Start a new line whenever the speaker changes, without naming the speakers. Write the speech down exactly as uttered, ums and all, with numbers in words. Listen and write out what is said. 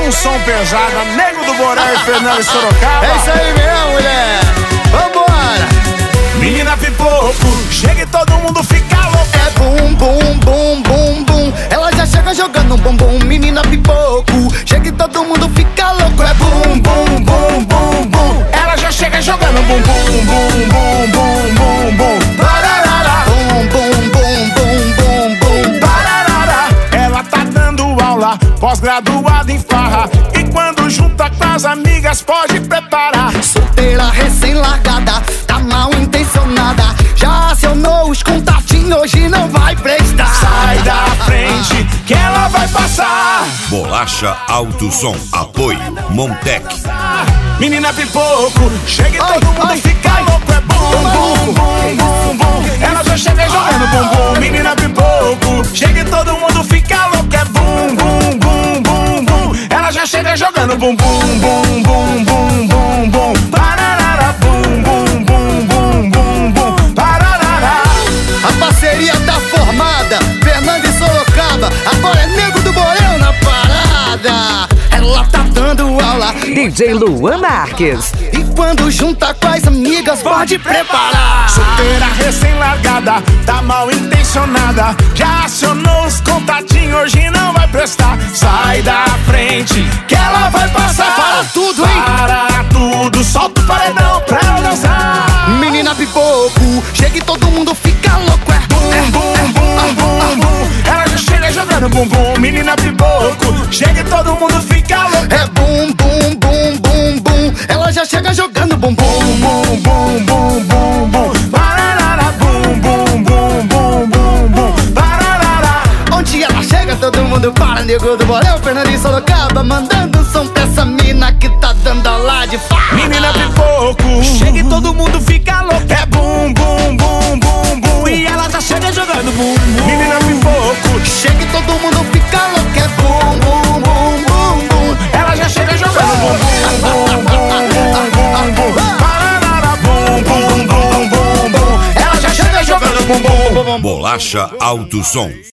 um som pesado, Nego do Borel e Fernando Sorocaba.
É isso aí mesmo, mulher. Vambora.
Menina pipoco, chega e todo mundo fica louco.
É bum, bum, bum, bum, bum. Ela já chega jogando bumbum. Menina pipoco, chega e todo mundo fica louco. É bum, bum, bum, bum, bum.
Ela já chega jogando bum, bum, bum, bum, bum, bum, bum. Pararara.
Bum, bum, bum, bum, bum, bum.
Pararara. Ela tá dando aula, pós-graduada em farra. E quando junta com as amigas pode preparar.
Solteira recém-largada, tá mal intencionada. Já acionou os contatinhos, hoje não vai prestar.
Sai da frente que ela vai passar.
Bolacha Alto Som, apoio Montec.
Menina pipoco, chega e
Ai,
todo mundo
ai,
fica
ai.
louco. É bum, bum, bum, bum, bum. Ela já chega jogando bumbum. Menina pipoco, chega e todo mundo fica louco. É bum, bum, bum, bum, bum. Ela já chega jogando bumbum, bum, bum, bum, bum, bum. Pararara, bum, bum, bum, bum, bum, bum. Pararara.
A parceria tá formada, Fernando e Sorocaba. Agora é Nego do Borel na parada. Ela tá dando aula,
D J Luan Marques.
e quando junta com as amigas pode preparar.
Solteira recém-largada, tá mal intencionada. Já acionou os contatinhos, hoje não vai prestar. Sai da frente que ela vai passar.
Para tudo, hein?
Para tudo, solta o paredão pra ela dançar.
Menina pipoco, chega e todo mundo fica louco. É
Bum, bum, bum, bum, bum. Ela já chega jogando bumbum. Menina pipoco, chega e todo mundo fica louco.
É bum, bum, bum, bum, bum. Ela já chega jogando bumbum.
Bum, bum, bum, bum, bum. Pararara, bum, bum, bum, bum, bum, bum. Pararara.
Onde ela chega, todo mundo para. Nego do Borel, Fernando e Sorocaba, mandando som pra essa mina que tá dando aula de farra.
Menina pipoco, chega e todo mundo fica louco. É bum, bum, bum, bum, bum. E ela já chega jogando bum, bum. Menina pipoco,
Chega e todo mundo fica louco. É bum, bum, bum, bum, bum.
ela já chega jogando bum, bum, bum, bum, bum, bum, bum. Pararara, bum, bum, bum, bum, bum. Ela já chega jogando bum, bum, bum, bum.
Bolacha Alto Som.